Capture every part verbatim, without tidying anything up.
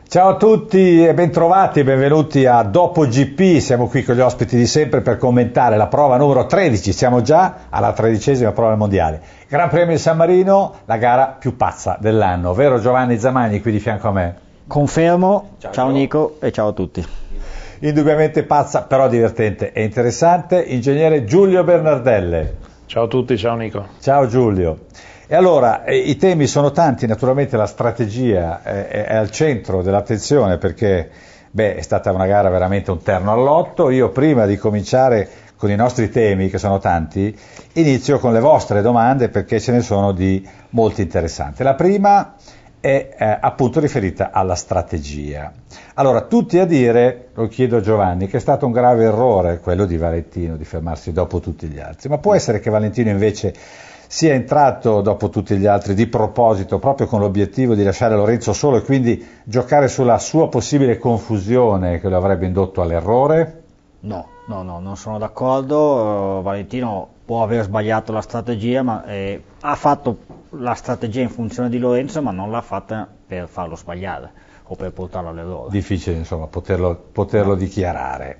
Ciao a tutti e bentrovati e benvenuti a Dopo G P, siamo qui con gli ospiti di sempre per commentare la prova numero tredici, siamo già alla tredicesima prova mondiale. Gran Premio di San Marino, la gara più pazza dell'anno, vero Giovanni Zamagni qui di fianco a me? Confermo, ciao, ciao Nico e ciao a tutti. Indubbiamente pazza, però divertente e interessante, ingegnere Giulio Bernardelle. Ciao a tutti, ciao Nico. Ciao Giulio. E allora, eh, i temi sono tanti, naturalmente la strategia è, è al centro dell'attenzione perché beh, è stata una gara veramente un terno all'otto. Io prima di cominciare con i nostri temi, che sono tanti, inizio con le vostre domande perché ce ne sono di molti interessanti. La prima è eh, appunto riferita alla strategia. Allora, tutti a dire, lo chiedo a Giovanni, che è stato un grave errore quello di Valentino di fermarsi dopo tutti gli altri, ma può essere che Valentino invece sia entrato dopo tutti gli altri di proposito proprio con l'obiettivo di lasciare Lorenzo solo e quindi giocare sulla sua possibile confusione che lo avrebbe indotto all'errore? No, no, no, non sono d'accordo. uh, Valentino può aver sbagliato la strategia, ma eh, ha fatto la strategia in funzione di Lorenzo, ma non l'ha fatta per farlo sbagliare o per portarlo all'errore. Difficile insomma poterlo, poterlo no. dichiarare.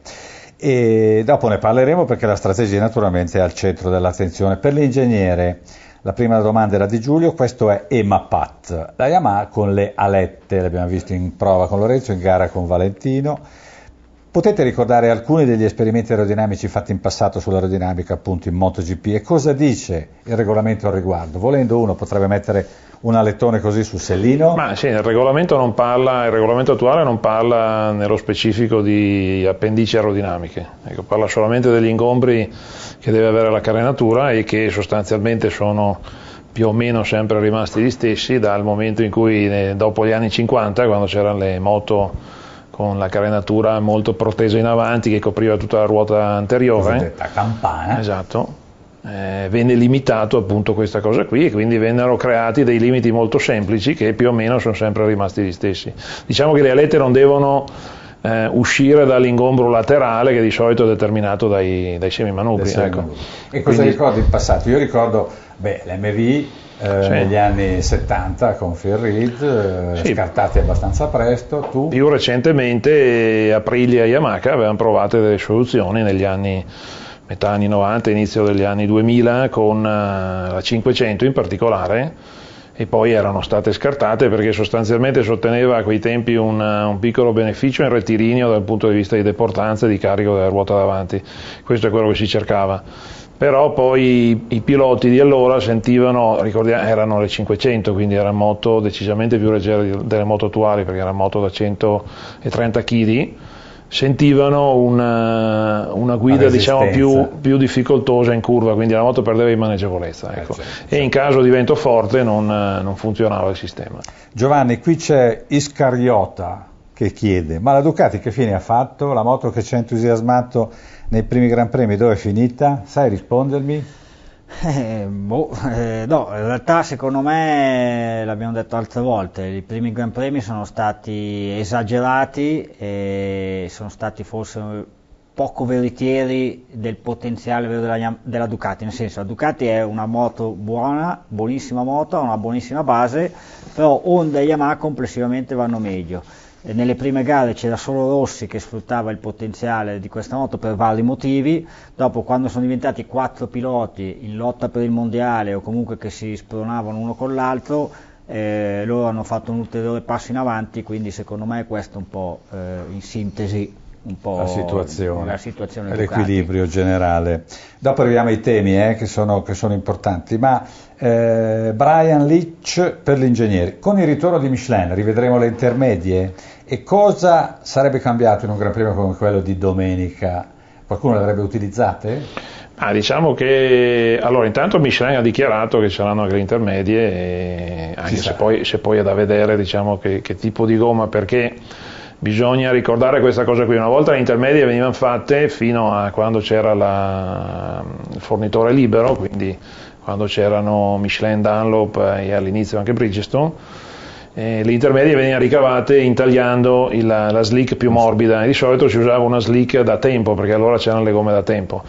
E dopo ne parleremo perché la strategia naturalmente è al centro dell'attenzione. Per l'ingegnere, la prima domanda era di Giulio, questo è EMAPAT, la Yamaha con le alette, l'abbiamo visto in prova con Lorenzo, in gara con Valentino. Potete ricordare alcuni degli esperimenti aerodinamici fatti in passato sull'aerodinamica appunto in MotoGP e cosa dice il regolamento al riguardo? Volendo uno potrebbe mettere un alettone così sul sellino? Ma sì, il regolamento non parla, il regolamento attuale non parla nello specifico di appendici aerodinamiche, ecco, parla solamente degli ingombri che deve avere la carenatura e che sostanzialmente sono più o meno sempre rimasti gli stessi dal momento in cui eh, dopo gli anni cinquanta, quando c'erano le moto con la carenatura molto protesa in avanti che copriva tutta la ruota anteriore, cosiddetta campana, esatto, eh, venne limitato appunto questa cosa qui e quindi vennero creati dei limiti molto semplici che più o meno sono sempre rimasti gli stessi. Diciamo che le alette non devono eh, uscire dall'ingombro laterale che di solito è determinato dai, dai semimanubri. Ecco. E cosa quindi, ricordi in passato? Io ricordo beh, l'M V Eh, sì. negli anni settanta con Phil Reed, eh, sì. scartati abbastanza presto. Tu? Più recentemente Aprilia e Yamaha avevano provato delle soluzioni negli anni metà anni novanta, inizio degli anni duemila con uh, la cinquecento in particolare e poi erano state scartate perché sostanzialmente si otteneva a quei tempi un, un piccolo beneficio in rettilineo dal punto di vista di deportanza e di carico della ruota davanti. Questo è quello che si cercava. Però poi i, i piloti di allora sentivano, ricordiamo, erano le cinquecento, quindi erano moto decisamente più leggere delle moto attuali, perché erano moto da centotrenta chili, sentivano una, una guida diciamo più, più difficoltosa in curva, quindi la moto perdeva in maneggevolezza. Ecco. Eh, certo, certo. E in caso di vento forte non, non funzionava il sistema. Giovanni, qui c'è Iscariota che chiede, ma la Ducati che fine ha fatto? La moto che ci ha entusiasmato nei primi Gran Premi dove è finita? Sai rispondermi? Eh, boh, eh, no, in realtà secondo me, l'abbiamo detto altre volte, i primi Gran Premi sono stati esagerati e sono stati forse poco veritieri del potenziale della, della Ducati, nel senso la Ducati è una moto buona, buonissima moto, ha una buonissima base, però Honda e Yamaha complessivamente vanno meglio. Nelle prime gare c'era solo Rossi che sfruttava il potenziale di questa moto per vari motivi, dopo quando sono diventati quattro piloti in lotta per il mondiale o comunque che si spronavano uno con l'altro, eh, loro hanno fatto un ulteriore passo in avanti, quindi secondo me questo è un po' eh, in sintesi un po' la situazione, la situazione l'equilibrio generale. Dopo arriviamo ai temi eh, che, sono, che sono importanti, ma eh, Brian Leach per l'ingegnere, con il ritorno di Michelin rivedremo le intermedie e cosa sarebbe cambiato in un Gran Premio come quello di domenica? Qualcuno le avrebbe utilizzate? Ah, diciamo che allora intanto Michelin ha dichiarato che saranno anche le intermedie, e anche se poi, se poi è da vedere diciamo che, che tipo di gomma, perché bisogna ricordare questa cosa qui, una volta le intermedie venivano fatte fino a quando c'era la, il fornitore libero, quindi quando c'erano Michelin, Dunlop e all'inizio anche Bridgestone, eh, le intermedie venivano ricavate intagliando il, la slick più morbida e di solito si usava una slick da tempo perché allora c'erano le gomme da tempo.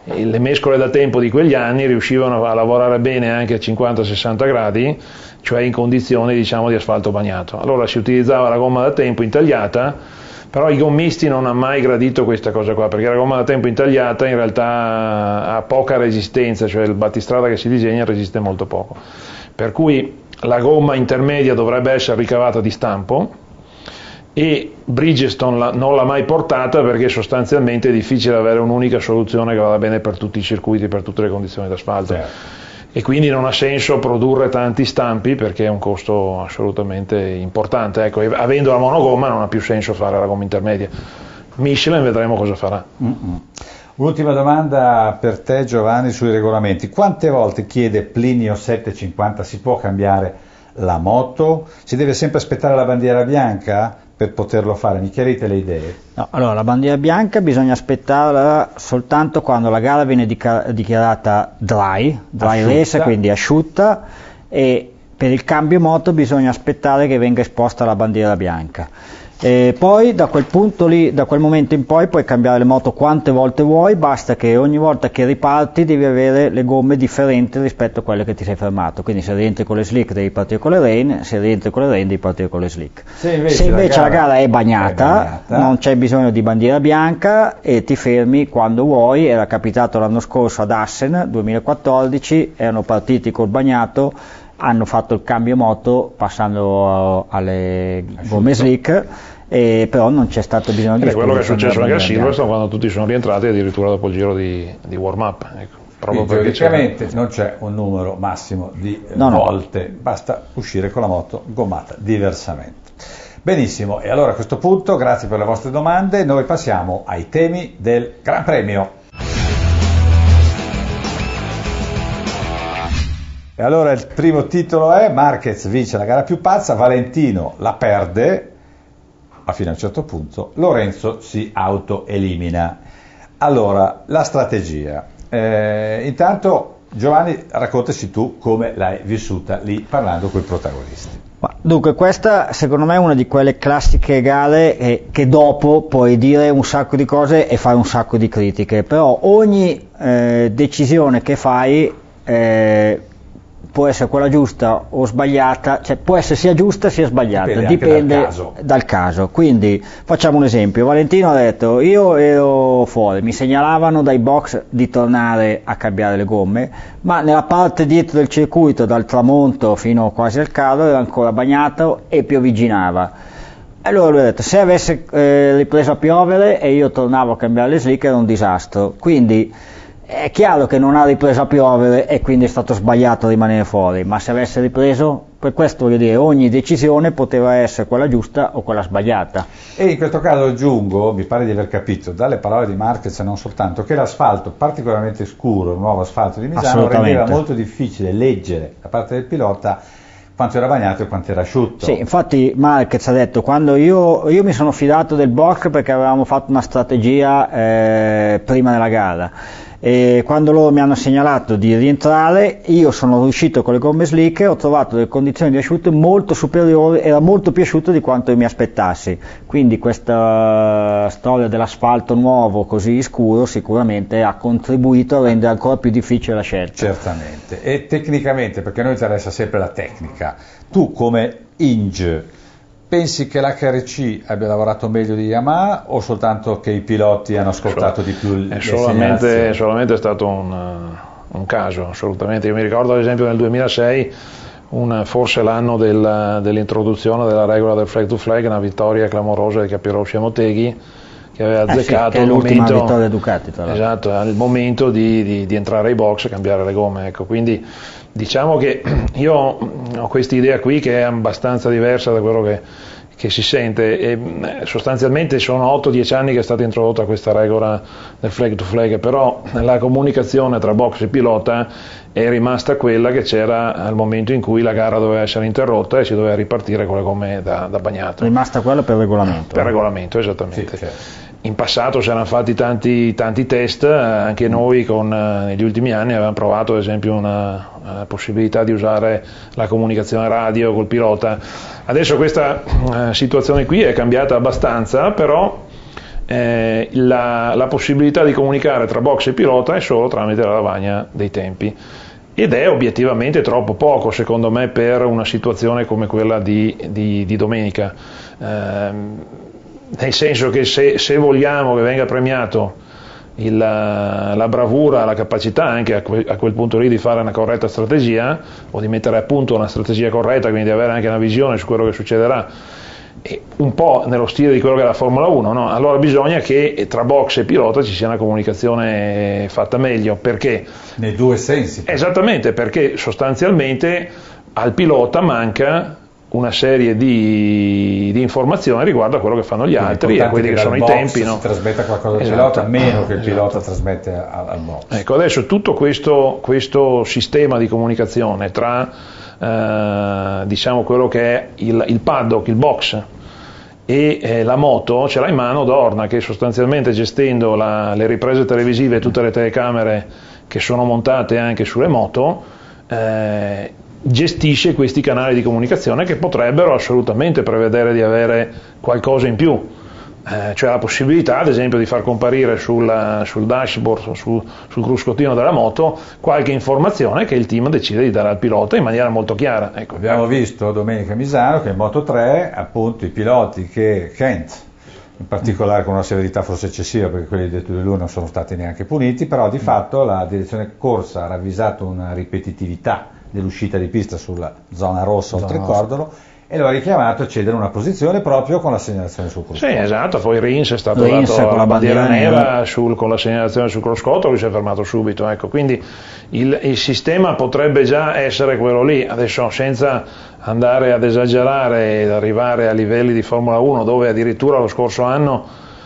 e le mescole da tempo di quegli anni riuscivano a lavorare bene anche a cinquanta sessanta gradi, cioè in condizioni diciamo di asfalto bagnato. Allora si utilizzava la gomma da tempo intagliata, però i gommisti non hanno mai gradito questa cosa qua, perché la gomma da tempo intagliata in realtà ha poca resistenza, cioè il battistrada che si disegna resiste molto poco. Per cui la gomma intermedia dovrebbe essere ricavata di stampo, e Bridgestone la, non l'ha mai portata perché sostanzialmente è difficile avere un'unica soluzione che vada bene per tutti i circuiti, per tutte le condizioni d'asfalto. Certo. E quindi non ha senso produrre tanti stampi perché è un costo assolutamente importante. Ecco, avendo la monogomma non ha più senso fare la gomma intermedia. Michelin vedremo cosa farà. Mm-mm. Ultima domanda per te, Giovanni, sui regolamenti. Quante volte chiede Plinio settecentocinquanta si può cambiare la moto? Si deve sempre aspettare la bandiera bianca per poterlo fare? Mi chiarite le idee? No, allora, la bandiera bianca bisogna aspettarla soltanto quando la gara viene dichiarata dry, dry race, quindi asciutta, e per il cambio moto bisogna aspettare che venga esposta la bandiera bianca. E poi da quel punto lì, da quel momento in poi puoi cambiare le moto quante volte vuoi, basta che ogni volta che riparti devi avere le gomme differenti rispetto a quelle che ti sei fermato, quindi se rientri con le slick devi partire con le rain, se rientri con le rain devi partire con le slick. Se invece, se invece la, gara la gara è bagnata, è bagnata, non c'è bisogno di bandiera bianca e ti fermi quando vuoi. Era capitato l'anno scorso ad Assen duemilaquattordici, erano partiti col bagnato, hanno fatto il cambio moto passando alle gomme slick, e però non c'è stato bisogno di... È quello che è successo anche a Silverstone quando tutti sono rientrati addirittura dopo il giro di, di warm up. Ecco, proprio perché teoricamente non c'è un numero massimo di no, volte, no. Basta uscire con la moto gommata diversamente. Benissimo, e allora a questo punto grazie per le vostre domande, noi passiamo ai temi del Gran Premio. E allora il primo titolo è: Marquez vince la gara più pazza, Valentino la perde, ma fino a un certo punto Lorenzo si autoelimina. Allora, la strategia. Eh, intanto Giovanni, raccontaci tu come l'hai vissuta lì parlando con i protagonisti. Dunque, questa secondo me è una di quelle classiche gare che, che dopo puoi dire un sacco di cose e fare un sacco di critiche, però ogni eh, decisione che fai eh, può essere quella giusta o sbagliata, cioè può essere sia giusta sia sbagliata, dipende, dipende dal, caso. dal caso. Quindi facciamo un esempio: Valentino ha detto io ero fuori, mi segnalavano dai box di tornare a cambiare le gomme, ma nella parte dietro del circuito dal tramonto fino quasi al calo era ancora bagnato e piovigginava. Allora lui ha detto se avesse eh, ripreso a piovere e io tornavo a cambiare le slick era un disastro, quindi è chiaro che non ha ripreso a piovere e quindi è stato sbagliato a rimanere fuori, ma se avesse ripreso, per questo voglio dire, ogni decisione poteva essere quella giusta o quella sbagliata. E in questo caso aggiungo, mi pare di aver capito dalle parole di Marquez non soltanto, che l'asfalto particolarmente scuro, il nuovo asfalto di Misano, rendeva molto difficile leggere da parte del pilota quanto era bagnato e quanto era asciutto. Sì, infatti Marquez ha detto, quando io, io mi sono fidato del box perché avevamo fatto una strategia eh, prima della gara, e quando loro mi hanno segnalato di rientrare io sono riuscito con le gomme slick e ho trovato delle condizioni di asciutto molto superiori, era molto più asciutto di quanto mi aspettassi, quindi questa storia dell'asfalto nuovo così scuro sicuramente ha contribuito a rendere ancora più difficile la scelta. Certamente, e tecnicamente, perché a noi interessa sempre la tecnica, tu come Inge pensi che l'H R C abbia lavorato meglio di Yamaha o soltanto che i piloti hanno ascoltato di più le segnalazioni? È solamente stato un, uh, un caso, assolutamente. Io mi ricordo ad esempio nel duemilasei, un, forse l'anno del, dell'introduzione della regola del flag to flag, una vittoria clamorosa di Capirossi a Motteghi, che aveva azzeccato eh sì, che è l'ultima momento, vittoria Ducati, tra l'altro. Esatto, al momento di, di, di entrare ai box e cambiare le gomme. Ecco, quindi diciamo che io ho questa idea qui che è abbastanza diversa da quello che, che si sente, e sostanzialmente sono otto dieci anni che è stata introdotta questa regola del flag to flag, però la comunicazione tra box e pilota è rimasta quella che c'era al momento in cui la gara doveva essere interrotta e si doveva ripartire con le gomme da, da bagnato. È rimasta quella per regolamento. Per regolamento, esattamente. Sì, certo. In passato si erano fatti tanti, tanti test, anche noi con, negli ultimi anni avevamo provato ad esempio una, una possibilità di usare la comunicazione radio col pilota. Adesso questa uh, situazione qui è cambiata abbastanza, però eh, la, la possibilità di comunicare tra box e pilota è solo tramite la lavagna dei tempi. Ed è obiettivamente troppo poco, secondo me, per una situazione come quella di, di, di domenica. Eh, nel senso che se, se vogliamo che venga premiato il, la bravura, la capacità anche a, que, a quel punto lì di fare una corretta strategia, o di mettere a punto una strategia corretta, quindi di avere anche una visione su quello che succederà, e un po' nello stile di quello che è la Formula uno, no? Allora bisogna che tra box e pilota ci sia una comunicazione fatta meglio, perché? Nei due sensi. Esattamente, perché sostanzialmente al pilota manca una serie di, di informazioni riguardo a quello che fanno gli Quindi altri e quelli che, che sono i tempi. No? Si trasmetta qualcosa al esatto. pilota, meno che il esatto. pilota trasmette al, al box. Ecco, adesso tutto questo, questo sistema di comunicazione tra eh, diciamo quello che è il, il paddock, il box e eh, la moto ce l'ha in mano Dorna, che sostanzialmente, gestendo la, le riprese televisive e tutte le telecamere che sono montate anche sulle moto, eh, gestisce questi canali di comunicazione che potrebbero assolutamente prevedere di avere qualcosa in più, eh, cioè la possibilità ad esempio di far comparire sul, sul dashboard o su, sul cruscottino della moto qualche informazione che il team decide di dare al pilota in maniera molto chiara. Ecco. Abbiamo visto domenica a Misano che in Moto tre appunto i piloti che Kent, in particolare con una severità forse eccessiva perché quelli di lui non sono stati neanche puniti, però di fatto la direzione corsa ha ravvisato una ripetitività dell'uscita di pista sulla zona rossa oltre il cordolo e lo ha richiamato a cedere una posizione proprio con la segnalazione sul cruscotto. Sì, esatto, poi Rins è stato Rins dato con la bandiera nera, nera. Sul, con la segnalazione sul cruscotto, lui si è fermato subito, ecco. Quindi il, il sistema potrebbe già essere quello lì, adesso senza andare ad esagerare ed arrivare a livelli di Formula uno dove addirittura lo scorso anno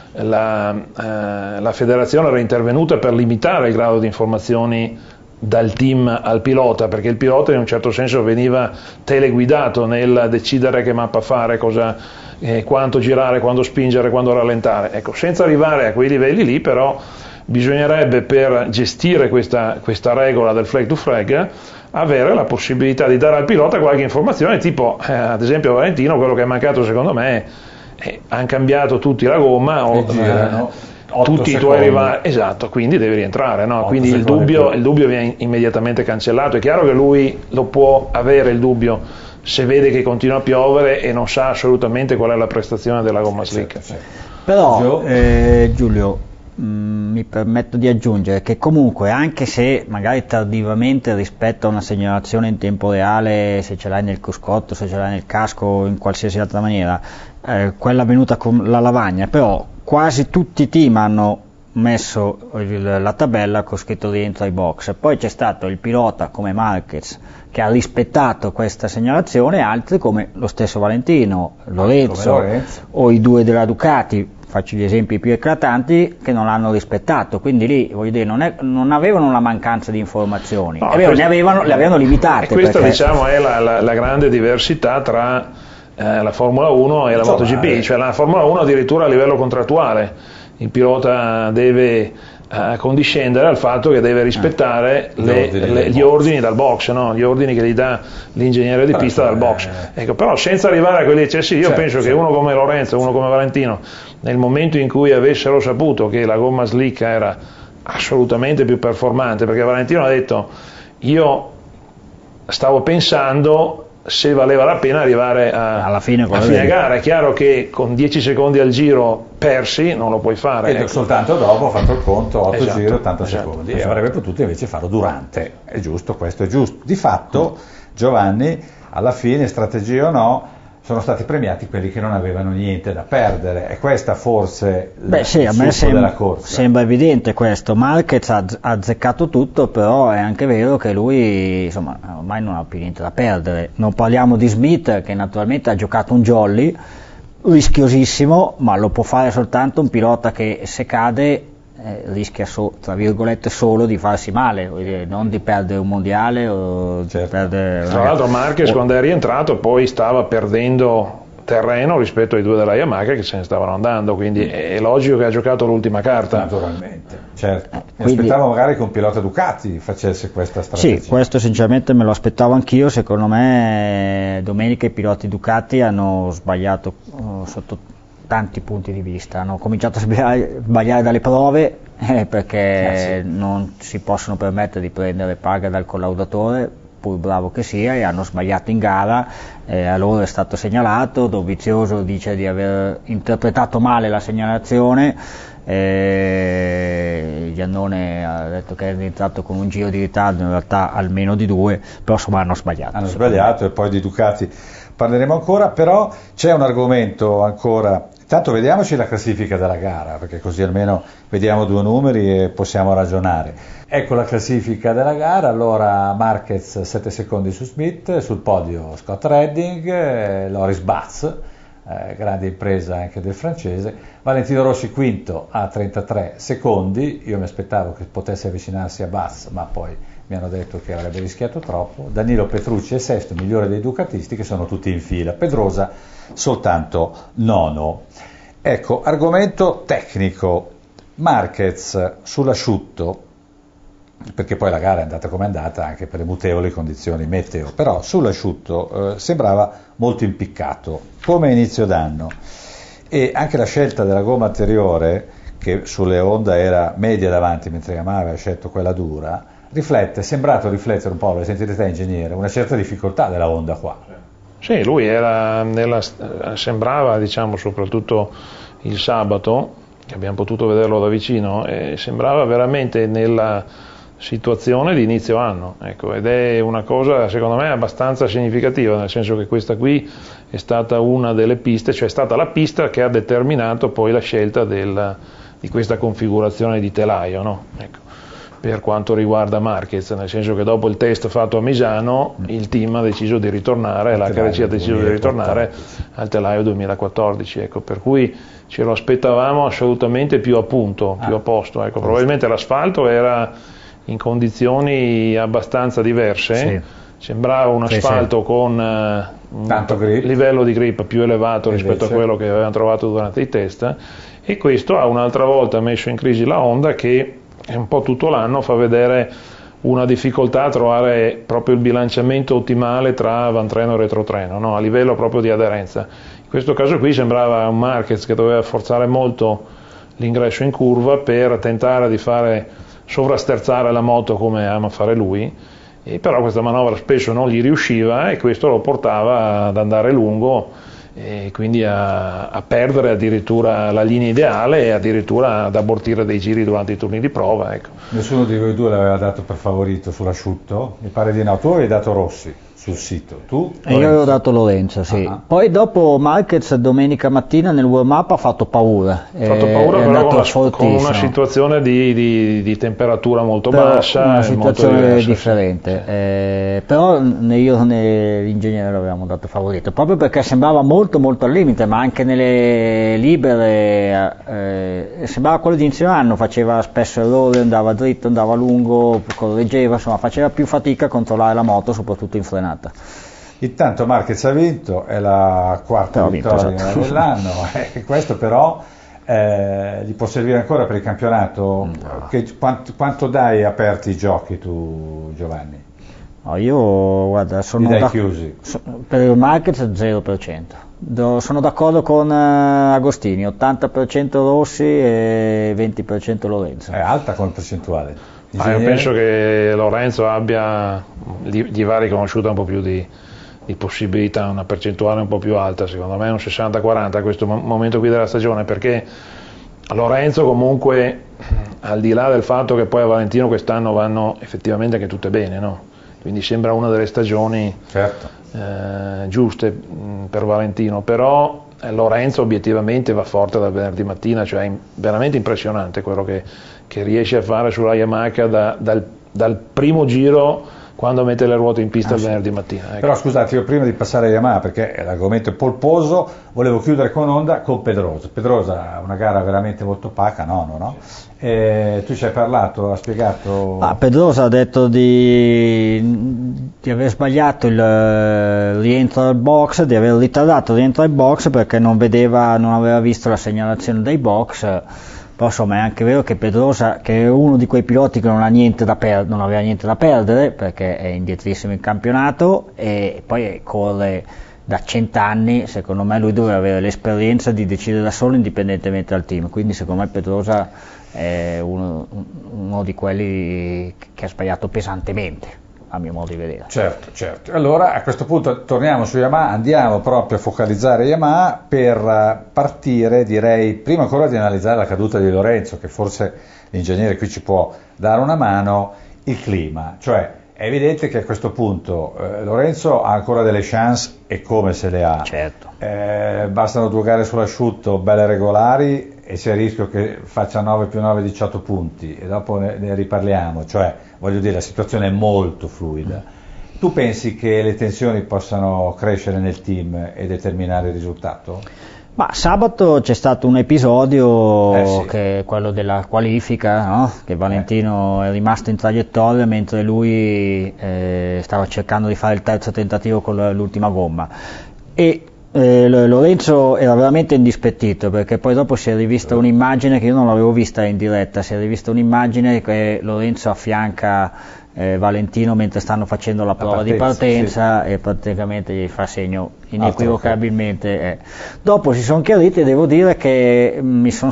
la, eh, la federazione era intervenuta per limitare il grado di informazioni dal team al pilota, perché il pilota in un certo senso veniva teleguidato nel decidere che mappa fare, cosa, eh, quanto girare, quando spingere, quando rallentare. Ecco, senza arrivare a quei livelli lì, però bisognerebbe, per gestire questa, questa regola del flag to flag, avere la possibilità di dare al pilota qualche informazione, tipo eh, ad esempio Valentino, quello che è mancato secondo me è, hanno cambiato tutti la gomma o, girano tutti i tuoi rivali, esatto, quindi devi rientrare, no? Quindi il dubbio, il dubbio viene immediatamente cancellato. È chiaro che lui lo può avere il dubbio se vede che continua a piovere e non sa assolutamente qual è la prestazione della gomma slick. Sì, sì. Però eh, Giulio, mh, mi permetto di aggiungere che comunque, anche se magari tardivamente rispetto a una segnalazione in tempo reale, se ce l'hai nel cruscotto, se ce l'hai nel casco, in qualsiasi altra maniera, eh, quella venuta con la lavagna, però quasi tutti i team hanno messo il, la tabella con scritto rientro ai box. Poi c'è stato il pilota come Marquez che ha rispettato questa segnalazione, e altri come lo stesso Valentino, Lorenzo, Lorenzo o i due della Ducati, faccio gli esempi più eclatanti, che non l'hanno rispettato. Quindi lì, voglio dire, non, è, non avevano una mancanza di informazioni, no, è vero, questo, ne avevano, le avevano limitate. E questa perché... diciamo è la, la, la grande diversità tra Eh, la Formula uno e la Insomma, MotoGP, eh. cioè la Formula uno addirittura a livello contrattuale il pilota deve eh, condiscendere al fatto che deve rispettare eh, le, ordini le, gli box. ordini dal box, no? Gli ordini che gli dà l'ingegnere di però, pista dal box. Eh. Ecco, però senza arrivare a quelli eccessi, io certo, penso certo. che uno come Lorenzo, uno come Valentino, nel momento in cui avessero saputo che la gomma slick era assolutamente più performante, perché Valentino ha detto: io stavo pensando se valeva la pena arrivare a, alla fine, a fine gara. È chiaro che con dieci secondi al giro persi non lo puoi fare, e ecco. soltanto dopo ha fatto il conto, otto Esatto, giri, ottanta esatto, secondi, esatto. e avrebbe potuto invece farlo durante. È giusto, questo è giusto. Di fatto, Giovanni, alla fine, strategia o no, sono stati premiati quelli che non avevano niente da perdere, e questa forse Beh, il sì, a me succo della sem- corsa. sembra evidente questo. Marquez ha ha azzeccato tutto, però è anche vero che lui, insomma, ormai non ha più niente da perdere. Non parliamo di Smith, che naturalmente ha giocato un jolly rischiosissimo, ma lo può fare soltanto un pilota che, se cade, eh, rischia so, tra virgolette solo di farsi male, vuol dire, non di perdere un mondiale o Certo. di perdere... Tra l'altro Marquez, o... quando è rientrato, poi stava perdendo terreno rispetto ai due della Yamaha che se ne stavano andando, quindi è logico che ha giocato l'ultima carta. Naturalmente, certo. Mi Quindi- aspettavo magari che un pilota Ducati facesse questa strategia. Sì, questo sinceramente me lo aspettavo anch'io. Secondo me domenica i piloti Ducati hanno sbagliato uh, sotto tanti punti di vista. Hanno cominciato a sbagliare, sbagliare dalle prove eh, perché sì. non si possono permettere di prendere paga dal collaudatore, pur bravo che sia, e hanno sbagliato in gara. Eh, a loro è stato segnalato, Dovizioso dice di aver interpretato male la segnalazione, eh, Giannone ha detto che è entrato con un giro di ritardo, in realtà almeno di due, però insomma hanno sbagliato. Hanno sbagliato e poi di Ducati parleremo ancora, però c'è un argomento ancora. Tanto vediamoci la classifica della gara, perché così almeno vediamo due numeri e possiamo ragionare. Ecco la classifica della gara. Allora Marquez sette secondi su Smith, sul podio Scott Redding, eh, Loris Baz, eh, grande impresa anche del francese, Valentino Rossi quinto a trentatré secondi, io mi aspettavo che potesse avvicinarsi a Baz, ma poi mi hanno detto che avrebbe rischiato troppo. Danilo Petrucci è sesto, migliore dei ducatisti, che sono tutti in fila. Pedrosa soltanto nono. Ecco, argomento tecnico. Marquez sull'asciutto, perché poi la gara è andata come è andata anche per le mutevoli condizioni meteo, però sull'asciutto eh, sembrava molto impiccato come inizio d'anno, e anche la scelta della gomma anteriore, che sulle Honda era media davanti mentre Yamaha aveva scelto quella dura, riflette, è sembrato riflettere un po', lo sentite te ingegnere, una certa difficoltà della Honda qua. Sì, lui era nella, sembrava, diciamo, soprattutto il sabato, che abbiamo potuto vederlo da vicino, eh, sembrava veramente nella situazione di inizio anno, ecco, ed è una cosa secondo me abbastanza significativa, nel senso che questa qui è stata una delle piste, cioè è stata la pista che ha determinato poi la scelta del, di questa configurazione di telaio, no? Ecco. Per quanto riguarda Marquez, nel senso che dopo il test fatto a Misano il team ha deciso di ritornare, l'H R C ha deciso di ritornare al telaio duemilaquattordici, ecco, per cui ce lo aspettavamo assolutamente più a punto, più a posto, ecco, probabilmente l'asfalto era in condizioni abbastanza diverse, sì. Sembrava un asfalto sì, sì. con uh, un Tanto grip. livello di grip più elevato rispetto invece a quello che avevamo trovato durante i test, e questo ha un'altra volta messo in crisi la Honda, che un po' tutto l'anno fa vedere una difficoltà a trovare proprio il bilanciamento ottimale tra avantreno e retrotreno, no? A livello proprio di aderenza. In questo caso qui sembrava un Marquez che doveva forzare molto l'ingresso in curva per tentare di fare sovrasterzare la moto come ama fare lui, e però questa manovra spesso non gli riusciva e questo lo portava ad andare lungo e quindi a, a perdere addirittura la linea ideale e addirittura ad abortire dei giri durante i turni di prova, ecco. Nessuno di voi due l'aveva dato per favorito sull'asciutto? Mi pare di no. Tu avevi dato Rossi sul sito, tu? E io avevo dato Lorenzo, sì. Uh-huh. Poi dopo Marquez domenica mattina nel warm-up ha fatto paura. Ha fatto paura però con, la, con una situazione di, di, di temperatura molto però bassa. Una situazione molto diversa, differente. Sì. Eh, però né io né l'ingegnere l'avevamo dato favorito, proprio perché sembrava molto molto al limite, ma anche nelle libere eh, sembrava quello di inizio anno, faceva spesso errori, andava dritto, andava lungo, correggeva, insomma faceva più fatica a controllare la moto, soprattutto in frenata. Intanto Marquez ha vinto, è la quarta vinto, vittoria esatto. dell'anno, e questo però eh, gli può servire ancora per il campionato. No. Che, quanto, quanto dai aperti i giochi tu, Giovanni? No, io guarda, sono dai da, chiusi? So, per il Marquez zero per cento. Do, sono d'accordo con uh, Agostini, ottanta per cento Rossi e venti per cento Lorenzo. È alta come percentuale? Ah, io penso che Lorenzo abbia, gli, gli va riconosciuta un po' più di, di possibilità, una percentuale un po' più alta, secondo me un sessanta quaranta a questo momento qui della stagione, perché Lorenzo comunque, al di là del fatto che poi a Valentino quest'anno vanno effettivamente anche tutte bene, no? Quindi sembra una delle stagioni certo. eh, giuste mh, per Valentino, però eh, Lorenzo obiettivamente va forte dal venerdì mattina, cioè è veramente impressionante quello che, che riesce a fare sulla Yamaha da, dal, dal primo giro quando mette le ruote in pista ah, il venerdì sì. mattina. Ecco. Però scusate, io prima di passare a Yamaha, perché l'argomento è polposo, volevo chiudere con Honda, con Pedrosa. Pedrosa, una gara veramente molto opaca, no, no, no. E tu ci hai parlato, ha spiegato... Ah, Pedrosa ha detto di, di aver sbagliato il rientro al box, di aver ritardato il rientro al box perché non vedeva, non aveva visto la segnalazione dai box. Però insomma è anche vero che Pedrosa, che è uno di quei piloti che non ha niente da per, non aveva niente da perdere perché è indietrissimo in campionato e poi corre da cent'anni, secondo me lui doveva avere l'esperienza di decidere da solo indipendentemente dal team, quindi secondo me Pedrosa è uno, uno di quelli che ha sbagliato pesantemente, a mio modo di vedere. Certo, certo. Allora a questo punto torniamo su Yamaha, andiamo proprio a focalizzare Yamaha per partire, direi, prima ancora di analizzare la caduta di Lorenzo, che forse l'ingegnere qui ci può dare una mano, il clima, cioè è evidente che a questo punto eh, Lorenzo ha ancora delle chance e come se le ha. Certo. Eh, bastano due gare sull'asciutto belle regolari e c'è il rischio che faccia nove più nove, diciotto punti e dopo ne, ne riparliamo, cioè voglio dire la situazione è molto fluida. Mm. Tu pensi che le tensioni possano crescere nel team e determinare il risultato? Ma sabato c'è stato un episodio, eh sì. che è quello della qualifica, no? Che Valentino eh. è rimasto in traiettoria mentre lui eh, stava cercando di fare il terzo tentativo con l'ultima gomma e eh, Lorenzo era veramente indispettito, perché poi dopo si è rivista un'immagine che io non l'avevo vista in diretta, si è rivista un'immagine che Lorenzo affianca Eh, Valentino mentre stanno facendo la prova la partenza, di partenza sì. E praticamente gli fa segno inequivocabilmente. Eh. Dopo si sono chiariti e devo dire che mi sono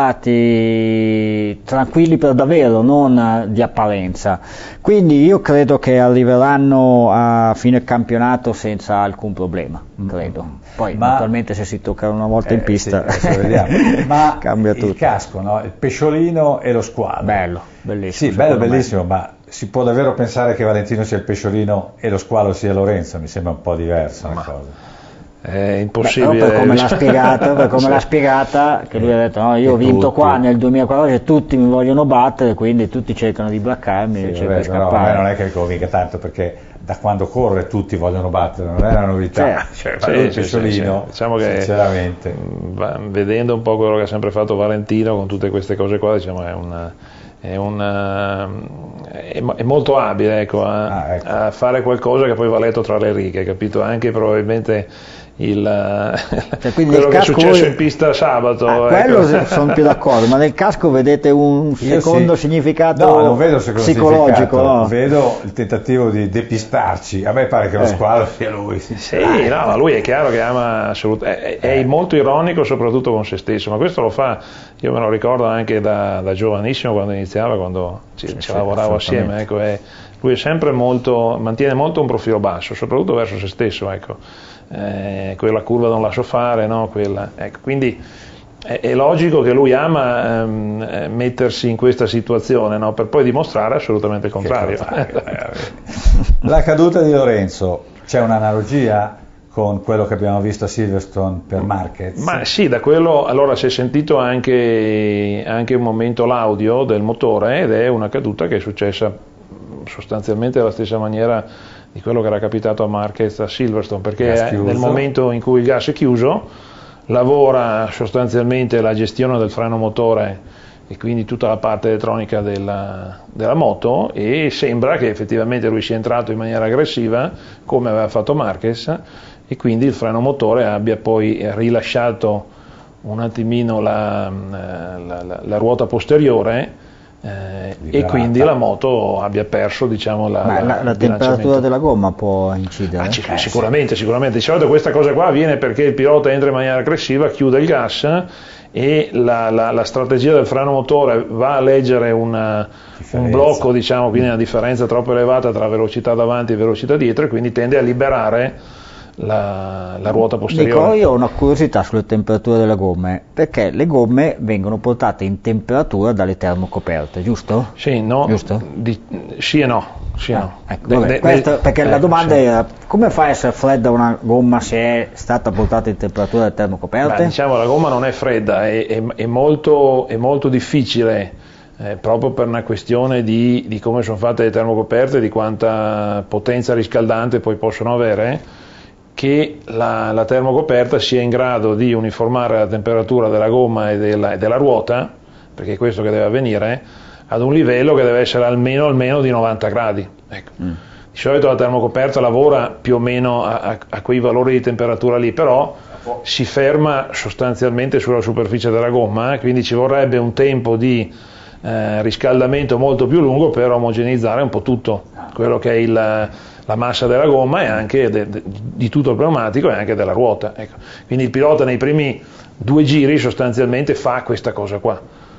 sembrati tranquilli per davvero, non di apparenza. Quindi io credo che arriveranno a fine campionato senza alcun problema, credo. Poi Ma, naturalmente se si tocca una volta eh, in pista sì, vediamo. Ma cambia il tutto. casco, no? Il pesciolino e lo squalo. Bello, bellissimo. Sì, bello, bellissimo, me. Ma si può davvero pensare che Valentino sia il pesciolino e lo squalo sia Lorenzo? Mi sembra un po' diversa la cosa. È impossibile. Beh, per come l'ha spiegata, per come l'ha spiegata, che lui ha detto no, io ho vinto tutti. Qua nel duemilaquattordici, tutti mi vogliono battere, quindi tutti cercano di bloccarmi, sì, vabbè, però a me non è che mi convinca tanto, perché da quando corre tutti vogliono battere, non è una novità. Certo. Cioè, sì, il sì, pesciolino, sì, diciamo che sinceramente, vedendo un po' quello che ha sempre fatto Valentino con tutte queste cose qua, diciamo è una È, una, è, è molto abile, ecco, a, ah, ecco. a fare qualcosa che poi va letto tra le righe, capito? Anche probabilmente il, cioè, quello che è successo voi... in pista sabato. Ah, ecco. Quello sono più d'accordo, ma nel casco vedete un secondo sì. significato no, non vedo secondo psicologico, no? Vedo il tentativo di depistarci. A me pare che lo eh. squalo sia lui. Sì, no, ma lui è chiaro che ama assolutamente, è, è molto ironico soprattutto con se stesso, ma questo lo fa, io me lo ricordo anche da, da giovanissimo quando iniziava, quando ci, sì, ci sì, lavoravo assieme, ecco, è, lui è sempre molto, mantiene molto un profilo basso, soprattutto verso se stesso, ecco. Eh, quella curva non lascio fare, no? Quella, ecco, quindi è, è logico che lui ama ehm, mettersi in questa situazione, no? Per poi dimostrare assolutamente il contrario. La caduta di Lorenzo, c'è un'analogia con quello che abbiamo visto a Silverstone per Marquez? Ma sì, da quello, allora si è sentito anche, anche un momento l'audio del motore ed è una caduta che è successa sostanzialmente alla stessa maniera di quello che era capitato a Marquez a Silverstone, perché nel momento in cui il gas è chiuso lavora sostanzialmente la gestione del freno motore e quindi tutta la parte elettronica della, della moto, e sembra che effettivamente lui sia entrato in maniera aggressiva come aveva fatto Marquez e quindi il freno motore abbia poi rilasciato un attimino la, la, la, la ruota posteriore Eh, e quindi la moto abbia perso, diciamo, la, Ma la, la temperatura della gomma può incidere? Ah, c- eh, sicuramente, sì. sicuramente. Di solito questa cosa qua avviene perché il pilota entra in maniera aggressiva, chiude il gas e la, la, la strategia del freno motore va a leggere una, un blocco, diciamo, quindi una differenza troppo elevata tra velocità davanti e velocità dietro, e quindi tende a liberare La, la ruota posteriore. Dico, io ho una curiosità sulle temperature delle gomme, perché le gomme vengono portate in temperatura dalle termocoperte, giusto? Sì, no, giusto? Di, sì e no, sì ah, no. Ecco, vabbè, de, questo, de, perché eh, la domanda sì. era come fa a essere fredda una gomma se è stata portata in temperatura dalle termocoperte? Beh, diciamo, la gomma non è fredda, è, è, è, molto, è molto difficile, eh, proprio per una questione di, di come sono fatte le termocoperte, di quanta potenza riscaldante poi possono avere, che la, la termocoperta sia in grado di uniformare la temperatura della gomma e della, e della ruota, perché è questo che deve avvenire, ad un livello che deve essere almeno, almeno di novanta gradi. Ecco. Mm. Di solito la termocoperta lavora più o meno a, a, a quei valori di temperatura lì, però si ferma sostanzialmente sulla superficie della gomma, quindi ci vorrebbe un tempo di eh, riscaldamento molto più lungo per omogeneizzare un po' tutto, quello che è il, la massa della gomma e anche de, de, di tutto il pneumatico e anche della ruota. Ecco. Quindi il pilota nei primi due giri sostanzialmente fa questa cosa qua.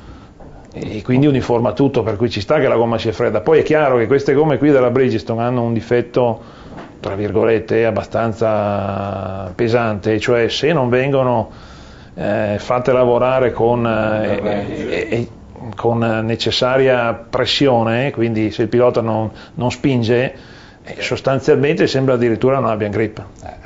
E quindi uniforma tutto, per cui ci sta che la gomma sia fredda. Poi è chiaro che queste gomme qui della Bridgestone hanno un difetto, tra virgolette, abbastanza pesante, cioè se non vengono eh, fatte lavorare con, eh, eh, con necessaria pressione, quindi se il pilota non, non spinge, eh, sostanzialmente sembra addirittura non abbia grip.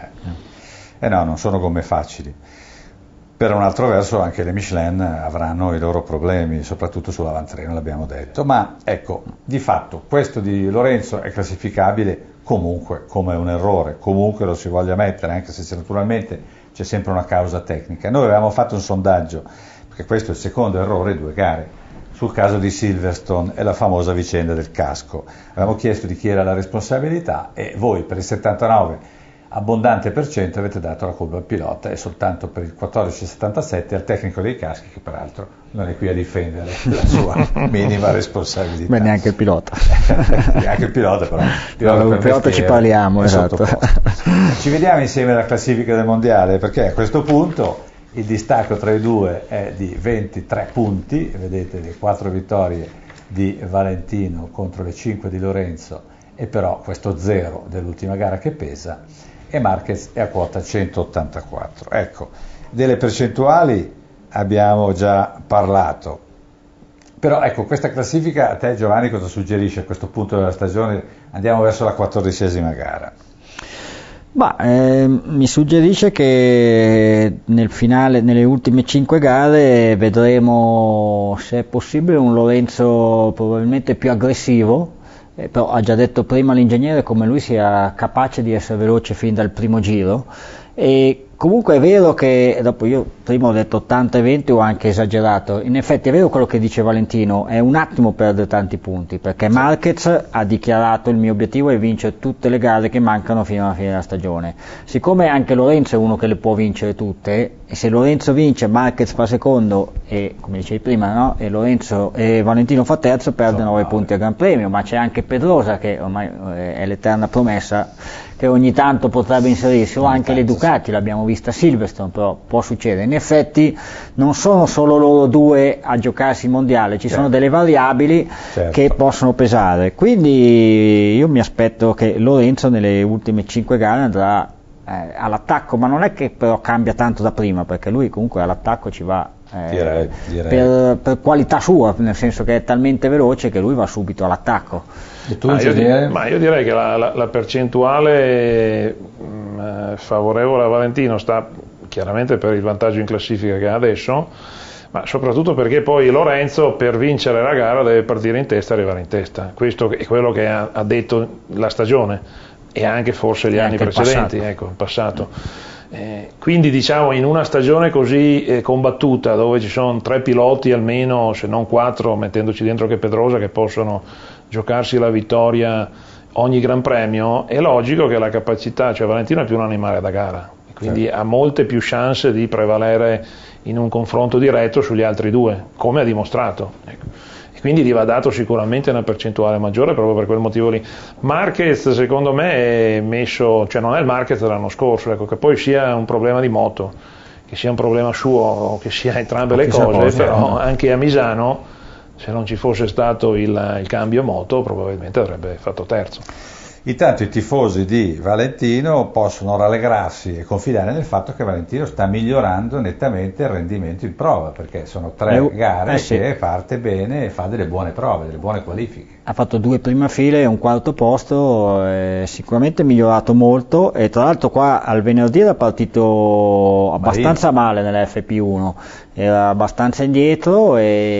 Eh no, non sono gomme facili. Per un altro verso anche le Michelin avranno i loro problemi, soprattutto sull'avantreno, l'abbiamo detto, ma ecco, di fatto questo di Lorenzo è classificabile comunque come un errore, comunque lo si voglia mettere, anche se naturalmente c'è sempre una causa tecnica. Noi avevamo fatto un sondaggio, perché questo è il secondo errore, due gare, sul caso di Silverstone e la famosa vicenda del casco. Avevamo chiesto di chi era la responsabilità e voi per il settantanove abbondante per cento avete dato la colpa al pilota e soltanto per il quattordici virgola settantasette al tecnico dei caschi, che peraltro non è qui a difendere la sua minima responsabilità. Beh, neanche il pilota. Neanche il pilota, però. Il pilota, no, il pilota ci parliamo, esatto. Ci vediamo insieme alla classifica del mondiale, perché a questo punto il distacco tra i due è di ventitré punti, vedete le quattro vittorie di Valentino contro le cinque di Lorenzo, e però questo zero dell'ultima gara che pesa, e Marquez è a quota centottantaquattro. Ecco, delle percentuali abbiamo già parlato, però ecco, questa classifica a te Giovanni cosa suggerisce a questo punto della stagione? Andiamo verso la quattordicesima gara. Ma, eh, mi suggerisce che nel finale, nelle ultime cinque gare vedremo, se è possibile, un Lorenzo probabilmente più aggressivo. Eh, però ha già detto prima l'ingegnere come lui sia capace di essere veloce fin dal primo giro, e comunque è vero che, dopo io prima ho detto ottanta e venti, ho anche esagerato, in effetti è vero quello che dice Valentino, è un attimo perdere tanti punti, perché Marquez ha dichiarato il mio obiettivo è vincere tutte le gare che mancano fino alla fine della stagione. Siccome anche Lorenzo è uno che le può vincere tutte, e se Lorenzo vince, Marquez fa secondo e, come dicevi prima, no? e, Lorenzo, e Valentino fa terzo, perde nove punti al Gran Premio, ma c'è anche Pedrosa che ormai è l'eterna promessa, che ogni tanto potrebbe inserirsi, o anche le Ducati, l'abbiamo vista a Silverstone, però può succedere. In effetti non sono solo loro due a giocarsi il mondiale, ci certo. sono delle variabili certo. che possono pesare, quindi io mi aspetto che Lorenzo nelle ultime cinque gare andrà eh, all'attacco, ma non è che però cambia tanto da prima, perché lui comunque all'attacco ci va eh, direi, direi. Per, per qualità sua, nel senso che è talmente veloce che lui va subito all'attacco. Ma io, direi, ma io direi che la, la, la percentuale mh, favorevole a Valentino sta chiaramente per il vantaggio in classifica che ha adesso, ma soprattutto perché poi Lorenzo per vincere la gara deve partire in testa e arrivare in testa. Questo è quello che ha, ha detto la stagione e anche forse gli e anni precedenti, il ecco, il passato. Eh, quindi diciamo in una stagione così eh, combattuta, dove ci sono tre piloti almeno, se non quattro, mettendoci dentro che Pedrosa, che possono giocarsi la vittoria ogni Gran Premio, è logico che la capacità, cioè Valentino è più un animale da gara, quindi certo. ha molte più chance di prevalere in un confronto diretto sugli altri due, come ha dimostrato, ecco. E quindi gli va dato sicuramente una percentuale maggiore proprio per quel motivo lì. Marquez secondo me è messo, cioè non è il Marquez dell'anno scorso, ecco, che poi sia un problema di moto, che sia un problema suo o che sia entrambe le cose, cose, però anche a Misano, se non ci fosse stato il, il cambio moto, probabilmente avrebbe fatto terzo. Intanto i tifosi di Valentino possono rallegrarsi e confidare nel fatto che Valentino sta migliorando nettamente il rendimento in prova, perché sono tre eh, gare eh sì. che parte bene e fa delle buone prove, delle buone qualifiche. Ha fatto due prime file e un quarto posto, è sicuramente migliorato molto, e tra l'altro qua al venerdì era partito abbastanza male nella F P uno, era abbastanza indietro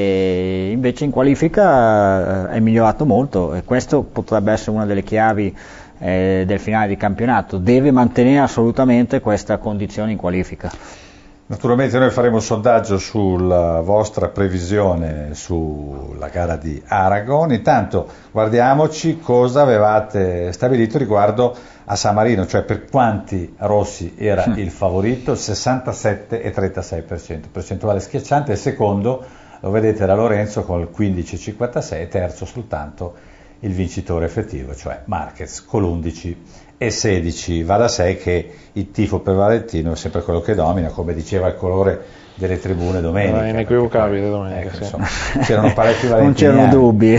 e invece in qualifica è migliorato molto, e questo potrebbe essere una delle chiavi eh, del finale di campionato. Deve mantenere assolutamente questa condizione in qualifica. Naturalmente noi faremo un sondaggio sulla vostra previsione sulla gara di Aragon. Intanto guardiamoci cosa avevate stabilito riguardo a San Marino, cioè per quanti Rossi era il favorito, il sessantasette virgola trentasei per cento, percentuale schiacciante. Il secondo lo vedete da Lorenzo con il quindici virgola cinquantasei, terzo soltanto il vincitore effettivo, cioè Marquez con l'undici virgola sedici. Va da sé che il tifo per Valentino è sempre quello che domina, come diceva il colore delle tribune domenica. È inequivocabile domenica, ecco, sì. insomma, c'erano parecchi valentiniani. Non c'erano dubbi.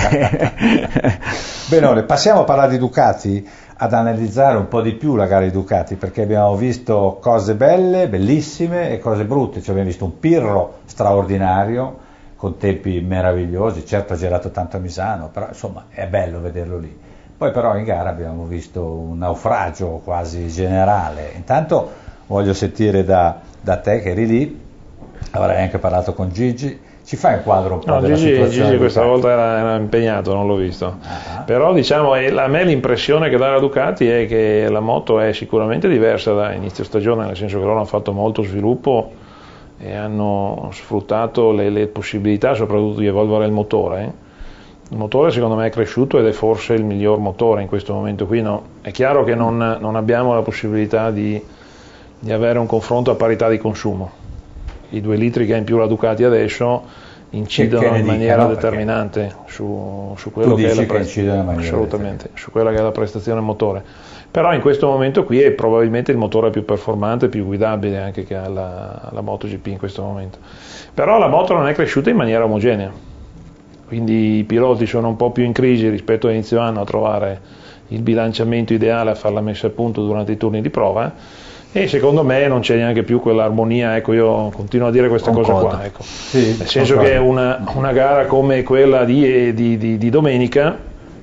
Bene, passiamo a parlare di Ducati, ad analizzare un po' di più la gara di Ducati, perché abbiamo visto cose belle, bellissime, e cose brutte. Cioè, abbiamo visto un Pirro straordinario, con tempi meravigliosi, certo ha girato tanto a Misano, però insomma è bello vederlo lì. Poi però in gara abbiamo visto un naufragio quasi generale. Intanto voglio sentire da, da te, che eri lì, avrai anche parlato con Gigi, ci fai un quadro un po' no, della Gigi, situazione? Gigi questa Ducati? volta era, era impegnato, non l'ho visto. Ah. Però diciamo, è, a me l'impressione che dà la Ducati è che la moto è sicuramente diversa da inizio stagione, nel senso che loro hanno fatto molto sviluppo e hanno sfruttato le, le possibilità soprattutto di evolvere il motore. Il motore secondo me è cresciuto ed è forse il miglior motore in questo momento qui. No? È chiaro che non, non abbiamo la possibilità di, di avere un confronto a parità di consumo. I due litri che ha in più la Ducati adesso incidono che in dica, maniera no? determinante su, su quello Tu che è dici la che incidono in maniera assolutamente, su quella che è la prestazione motore. Però in questo momento qui è probabilmente il motore più performante, più guidabile anche che ha la, la MotoGP in questo momento. Però la moto non è cresciuta in maniera omogenea, quindi i piloti sono un po' più in crisi rispetto all'inizio anno a trovare il bilanciamento ideale, a fare la messa a punto durante i turni di prova, e secondo me non c'è neanche più quell'armonia. Ecco, io continuo a dire questa Concordo. cosa qua, ecco. Sì, Nel senso concordo. che una, una gara come quella di, di, di, di domenica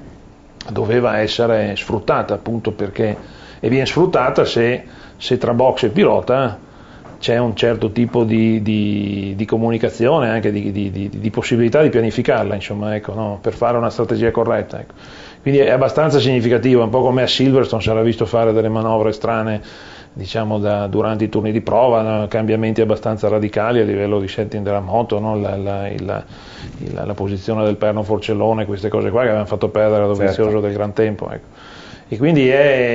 doveva essere sfruttata, appunto perché, e viene sfruttata se, se tra box e pilota c'è un certo tipo di, di, di comunicazione, anche di, di, di, di possibilità di pianificarla, insomma, ecco, no? Per fare una strategia corretta. Ecco. Quindi è abbastanza significativo, un po' come a Silverstone si era visto fare delle manovre strane, diciamo, da, durante i turni di prova, no? Cambiamenti abbastanza radicali a livello di setting della moto, no? la, la, il, il, la posizione del perno forcellone, queste cose qua che avevano fatto perdere a Dovizioso certo. del gran tempo. Ecco. E quindi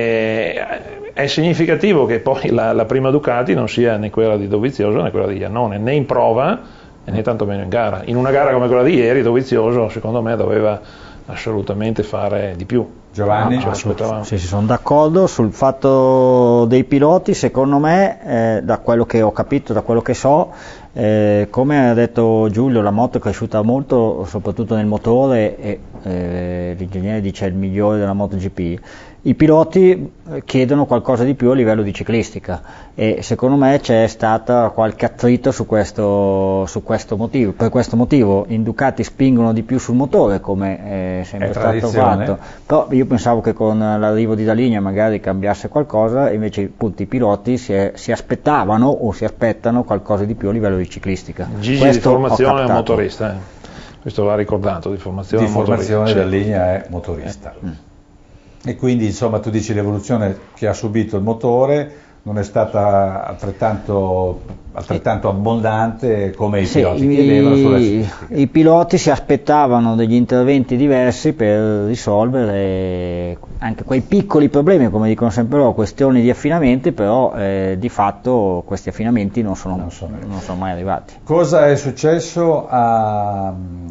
è, è significativo che poi la, la prima Ducati non sia né quella di Dovizioso né quella di Iannone, né in prova né tantomeno in gara. In una gara come quella di ieri Dovizioso secondo me doveva assolutamente fare di più. Giovanni? Ce l'aspettavamo. Sì, sì, sono d'accordo sul fatto dei piloti. Secondo me, eh, da quello che ho capito, da quello che so, eh, come ha detto Giulio, la moto è cresciuta molto, soprattutto nel motore, e eh, l'ingegnere dice è il migliore della MotoGP. I piloti chiedono qualcosa di più a livello di ciclistica, e secondo me c'è stata qualche attrito su questo, su questo motivo. Per questo motivo in Ducati spingono di più sul motore, come è sempre È stato tradizione. fatto, però io pensavo che con l'arrivo di Daligna magari cambiasse qualcosa, e invece appunto i piloti si, è, si aspettavano o si aspettano qualcosa di più a livello di ciclistica. Gigi Questo di formazione ho è captato. motorista, eh. Questo va ricordato, di formazione Di è motorista. formazione Sì. da linea è motorista. Mm. E quindi insomma tu dici l'evoluzione che ha subito il motore non è stata altrettanto, altrettanto abbondante come i Sì, piloti i, chiedevano sulla ciclistica. i piloti si aspettavano degli interventi diversi per risolvere anche quei piccoli problemi, come dicono sempre loro, questioni di affinamenti, però eh, di fatto questi affinamenti non sono, Non sono non sono mai arrivati. Cosa è successo a,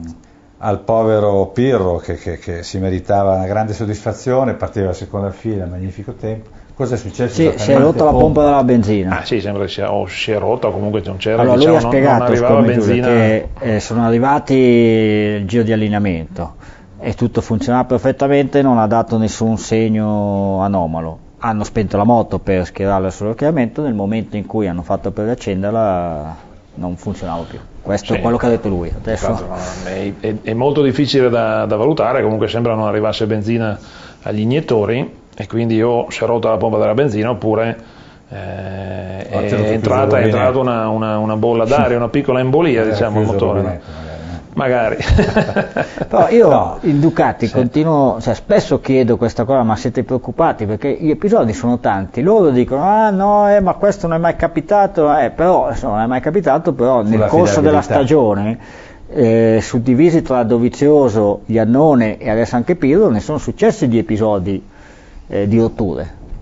al povero Pirro che, che, che si meritava una grande soddisfazione, partiva la seconda fila, magnifico tempo. Cosa è successo? Sì, si è rotta la pompa della benzina. Ah sì, sembra che sia, o si è rotta o comunque non c'era, Allora diciamo, lui ha non- spiegato, non arrivava siccome Giulio, benzina. che eh, sono arrivati il giro di allineamento e tutto funzionava perfettamente, non ha dato nessun segno anomalo. Hanno spento la moto per schierarla sullo schieramento, nel momento in cui hanno fatto per riaccenderla non funzionava più. Questo Sì. è quello che ha detto lui. Adesso Tanto, è, è- è molto difficile da, da valutare, comunque sembra non arrivasse benzina agli iniettori, e quindi o si è rotta la pompa della benzina oppure eh, è, Ha tenuto è chiuso il entrata, è rubinetto. entrata una, una, una bolla d'aria, una piccola embolia, Era diciamo, al chiuso il motore. no? rubinetto, magari, no? Magari. Però io No. in Ducati Sì. continuo, cioè spesso chiedo questa cosa, ma siete preoccupati? Perché gli episodi sono tanti, loro dicono ah no, eh, ma questo non è mai capitato, eh, però insomma, non è mai capitato, però nel Sulla corso della affidabilità. stagione, eh, suddivisi tra Dovizioso, Iannone e adesso anche Pirro, ne sono successi di episodi eh, di rotture.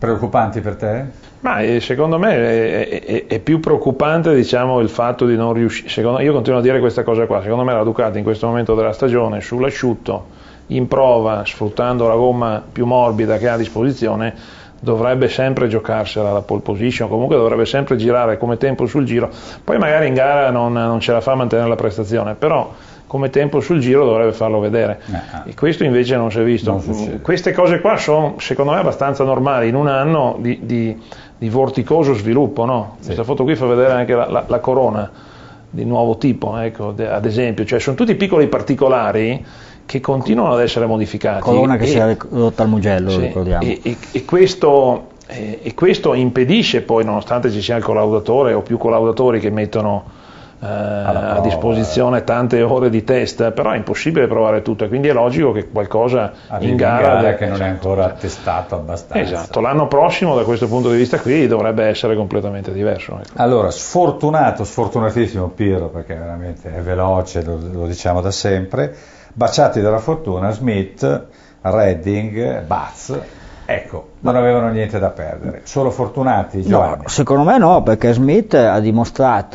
Preoccupanti per te? Ma eh, secondo me è, è, è più preoccupante, diciamo, il fatto di non riuscire. Io continuo a dire questa cosa qua. Secondo me la Ducati in questo momento della stagione sull'asciutto, in prova, sfruttando la gomma più morbida che ha a disposizione, dovrebbe sempre giocarsela la pole position, comunque dovrebbe sempre girare come tempo sul giro. Poi magari in gara non, non ce la fa a mantenere la prestazione, però come tempo sul giro dovrebbe farlo vedere, eh, e questo invece non si è visto. Queste cose qua sono secondo me abbastanza normali in un anno di, di, di vorticoso sviluppo, no? Sì. Questa foto qui fa vedere anche la, la, la corona di nuovo tipo, ecco, de, ad esempio, cioè sono tutti piccoli particolari che continuano ad essere modificati. Corona che e, si è ridotta al Mugello, sì, ricordiamo. E, e, e, questo, e, e questo impedisce poi, nonostante ci sia il collaudatore o più collaudatori che mettono Eh, a disposizione tante ore di test, però è impossibile provare tutto, e quindi è logico che qualcosa Arrivi in gara, in gara che esatto, non è ancora testato abbastanza. Esatto, l'anno prossimo da questo punto di vista qui dovrebbe essere completamente diverso. Ecco. Allora, sfortunato, sfortunatissimo Pirro, perché veramente è veloce, lo, lo diciamo da sempre, baciati dalla fortuna Smith, Redding, Baz. Ecco, non avevano niente da perdere, solo fortunati Giovanni. No, secondo me no, perché Smith ha dimostrato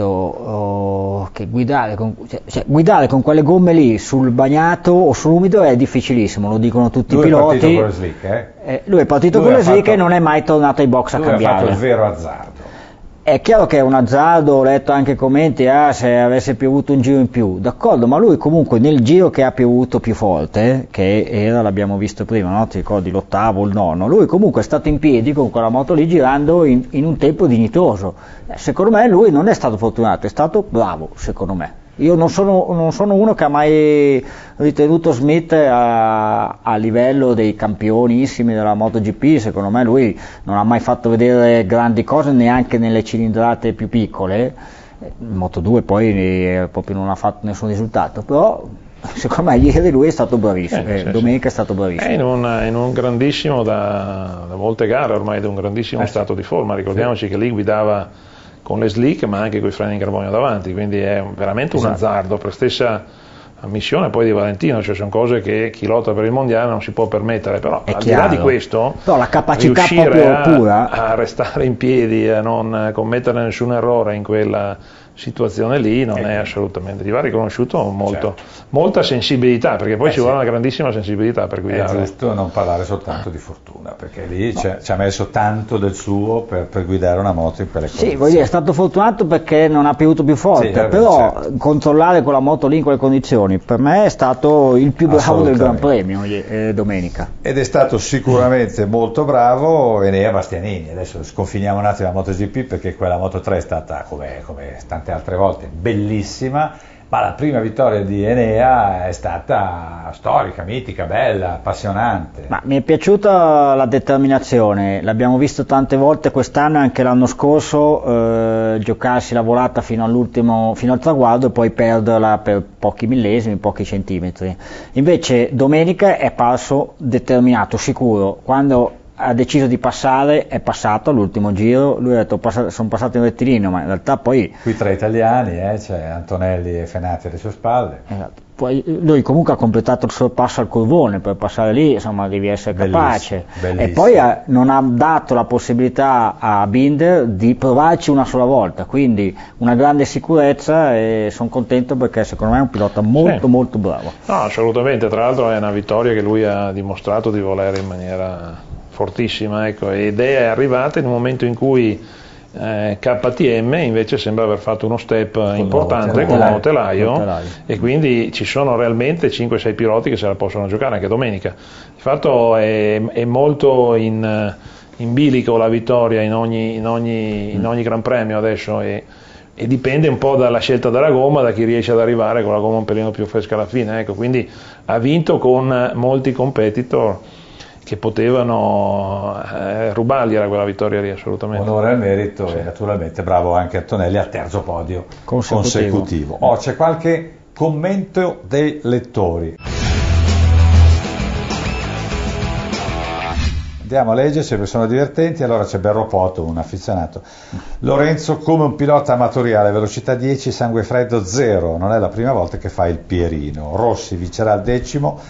oh, che guidare con, cioè, cioè, guidare con quelle gomme lì sul bagnato o sull'umido è difficilissimo, lo dicono tutti lui i piloti. Lui è partito con le slick, eh? Eh, lui è partito lui con le fatto, slick e non è mai tornato ai box a lui cambiare. Lui ha fatto il vero azzardo. È chiaro che è un azzardo, ho letto anche commenti, ah, se avesse piovuto un giro in più, d'accordo, ma lui comunque nel giro che ha piovuto più forte, che era, l'abbiamo visto prima, no? Ti ricordi, l'ottavo, il nono, lui comunque è stato in piedi con quella moto lì girando in, in un tempo dignitoso. Eh, secondo me lui non è stato fortunato, è stato bravo, secondo me. Io non sono, non sono uno che ha mai ritenuto Smith a, a livello dei campionissimi della MotoGP, secondo me lui non ha mai fatto vedere grandi cose neanche nelle cilindrate più piccole, in Moto due poi eh, proprio non ha fatto nessun risultato, però secondo me ieri lui è stato bravissimo, eh, eh, domenica sì. È stato bravissimo. È in un, in un grandissimo, da, da molte gare ormai, da un grandissimo eh, stato sì. di forma, ricordiamoci sì. che lì guidava con le slick ma anche con i freni in carbonio davanti, quindi è veramente esatto. un azzardo, per stessa ammissione poi di Valentino, cioè sono cose che chi lotta per il mondiale non si può permettere, però è al chiaro. Di là di questo no, la capacità riuscire a, pura. a restare in piedi, a non commettere nessun errore in quella situazione lì non eh. è assolutamente, gli va riconosciuto molto, certo. molta sensibilità, perché poi eh ci sì. vuole una grandissima sensibilità per guidare. È giusto non parlare soltanto di fortuna, perché lì no. ci ha messo tanto del suo per, per guidare una moto in quelle condizioni. Sì, voglio dire, è stato fortunato perché non ha piovuto più forte, sì, però certo. controllare quella moto lì in quelle condizioni per me è stato il più bravo del Gran Premio eh, domenica. Ed è stato sicuramente molto bravo Enea Bastianini. Adesso sconfiniamo un attimo la MotoGP, perché quella Moto tre è stata come, come tante altre volte bellissima, ma la prima vittoria di Enea è stata storica, mitica, bella, appassionante. Ma mi è piaciuta la determinazione, l'abbiamo visto tante volte quest'anno e anche l'anno scorso, eh, giocarsi la volata fino all'ultimo, fino al traguardo e poi perderla per pochi millesimi, pochi centimetri. Invece domenica è parso determinato, sicuro, quando ha deciso di passare, è passato all'ultimo giro, lui ha detto sono passato in rettilineo, ma in realtà poi... Qui tra italiani, eh, c'è Antonelli e Fenati alle sue spalle. Esatto. Poi lui comunque ha completato il sorpasso al curvone, per passare lì insomma devi essere bellissimo, capace. bellissimo. E poi ha, non ha dato la possibilità a Binder di provarci una sola volta, quindi una grande sicurezza, e sono contento perché secondo me è un pilota molto sì. molto bravo. No, assolutamente, tra l'altro è una vittoria che lui ha dimostrato di volere in maniera fortissima, ecco, ed è arrivata in un momento in cui eh, K T M invece sembra aver fatto uno step con importante con il telaio, e quindi ci sono realmente cinque sei piloti che se la possono giocare anche domenica. Di fatto è, è molto in, in bilico la vittoria in ogni, in ogni, in ogni Gran Premio adesso, e, e dipende un po' dalla scelta della gomma, da chi riesce ad arrivare con la gomma un pelino più fresca alla fine, ecco, quindi ha vinto con molti competitor che potevano eh, rubargliela quella vittoria lì, assolutamente. Onore al merito, sì. E naturalmente bravo anche Antonelli al terzo podio consecutivo. consecutivo. Oh, c'è qualche commento dei lettori. Andiamo a leggere, se sono divertenti. Allora c'è Berropoto, un affezionato. Lorenzo come un pilota amatoriale, velocità dieci, sangue freddo zero, non è la prima volta che fa il Pierino. Rossi vincerà il decimo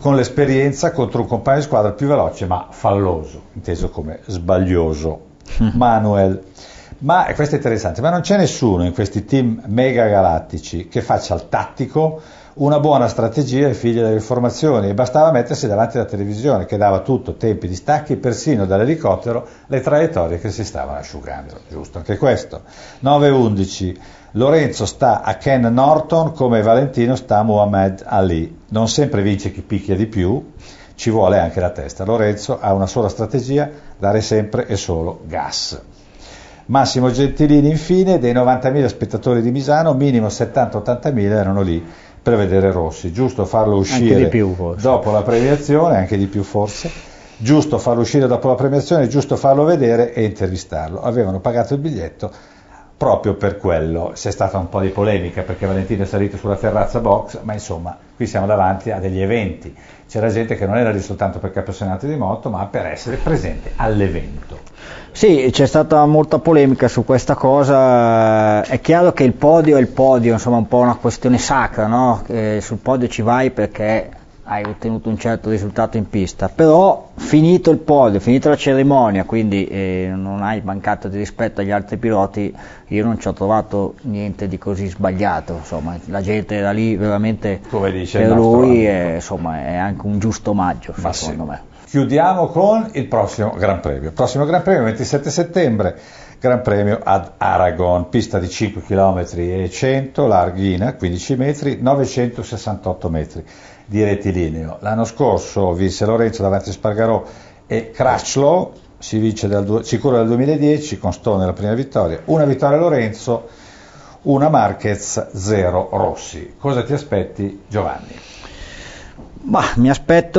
con l'esperienza contro un compagno di squadra più veloce ma falloso, inteso come sbaglioso, Manuel. Ma e questo è interessante, ma non c'è nessuno in questi team mega galattici che faccia il tattico una buona strategia è figlia delle informazioni, e bastava mettersi davanti alla televisione che dava tutto, tempi di stacchi, persino dall'elicottero le traiettorie che si stavano asciugando, giusto anche questo. nove undici, Lorenzo sta a Ken Norton come Valentino sta a Muhammad Ali, non sempre vince chi picchia di più, ci vuole anche la testa. Lorenzo ha una sola strategia, dare sempre e solo gas. Massimo Gentilini infine, dei novantamila spettatori di Misano, minimo settanta ottantamila erano lì per vedere Rossi, giusto farlo uscire anche di più, forse. Dopo la premiazione, anche di più forse, giusto farlo uscire dopo la premiazione, giusto farlo vedere e intervistarlo. Avevano pagato il biglietto proprio per quello. C'è stata un po' di polemica perché Valentino è salito sulla terrazza box, ma insomma qui siamo davanti a degli eventi, c'era gente che non era lì soltanto per campionato di moto ma per essere presente all'evento. Sì, c'è stata molta polemica su questa cosa. È chiaro che il podio è il podio, insomma, un po' una questione sacra, no? Che sul podio ci vai perché hai ottenuto un certo risultato in pista, però finito il podio, finita la cerimonia, quindi eh, non hai mancato di rispetto agli altri piloti, io non ci ho trovato niente di così sbagliato, insomma, la gente era lì veramente, come dice per lui, è, insomma, è anche un giusto omaggio, Ma secondo sì. me. Chiudiamo con il prossimo Gran Premio. Il prossimo Gran Premio, ventisette settembre, Gran Premio ad Aragon, pista di cinque chilometri e cento, larghina, quindici metri, novecentosessantotto metri di rettilineo. L'anno scorso vinse Lorenzo davanti a Spargarò e Crutchlow, si vince dal, sicuro dal duemiladieci, con Stone la prima vittoria, una vittoria Lorenzo, una Marquez, zero Rossi. Cosa ti aspetti, Giovanni? Bah, mi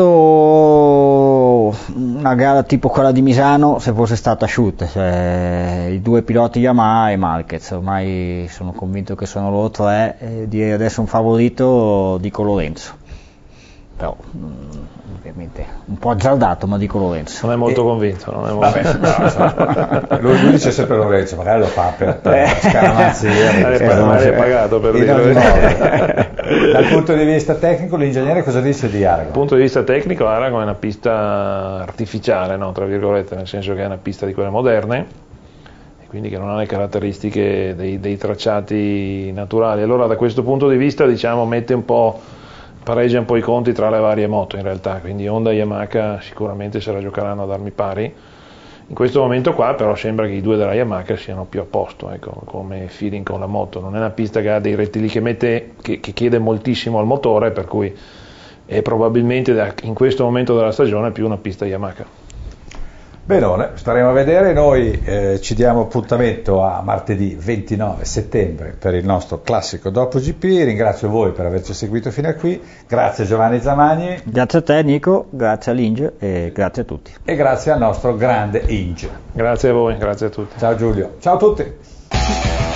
aspetto una gara tipo quella di Misano se fosse stata asciutta, cioè i due piloti Yamaha e Marquez, ormai sono convinto che sono loro tre, e direi adesso un favorito dico Lorenzo, però mh, ovviamente un po' azzardato, ma dico Lorenzo. Non è molto e... convinto, non è molto... Vabbè, no, so. lui, lui dice sempre Lorenzo, magari lo fa per, per scaramanzia, magari è pagato per dire. Dal punto di vista tecnico, l'ingegnere cosa dice di Aragon? Dal punto di vista tecnico, Aragon è una pista artificiale, no? Tra virgolette, nel senso che è una pista di quelle moderne, e quindi che non ha le caratteristiche dei, dei tracciati naturali. Allora, da questo punto di vista, diciamo, mette un po', pareggia un po' i conti tra le varie moto, in realtà. Quindi Honda e Yamaha sicuramente se la giocheranno ad armi pari. In questo momento qua però sembra che i due della Yamaha siano più a posto, ecco, come feeling con la moto. Non è una pista che ha dei rettili che mette, che, che chiede moltissimo al motore, per cui è probabilmente da, in questo momento della stagione più una pista Yamaha. Benone, staremo a vedere. Noi eh, ci diamo appuntamento a martedì ventinove settembre per il nostro classico Dopo G P. Ringrazio voi per averci seguito fino a qui, grazie Giovanni Zamagni, Grazie a te Nico, grazie all'Inge e grazie a tutti. E grazie al nostro grande Inge. Grazie a voi, grazie a tutti. Ciao Giulio, ciao a tutti.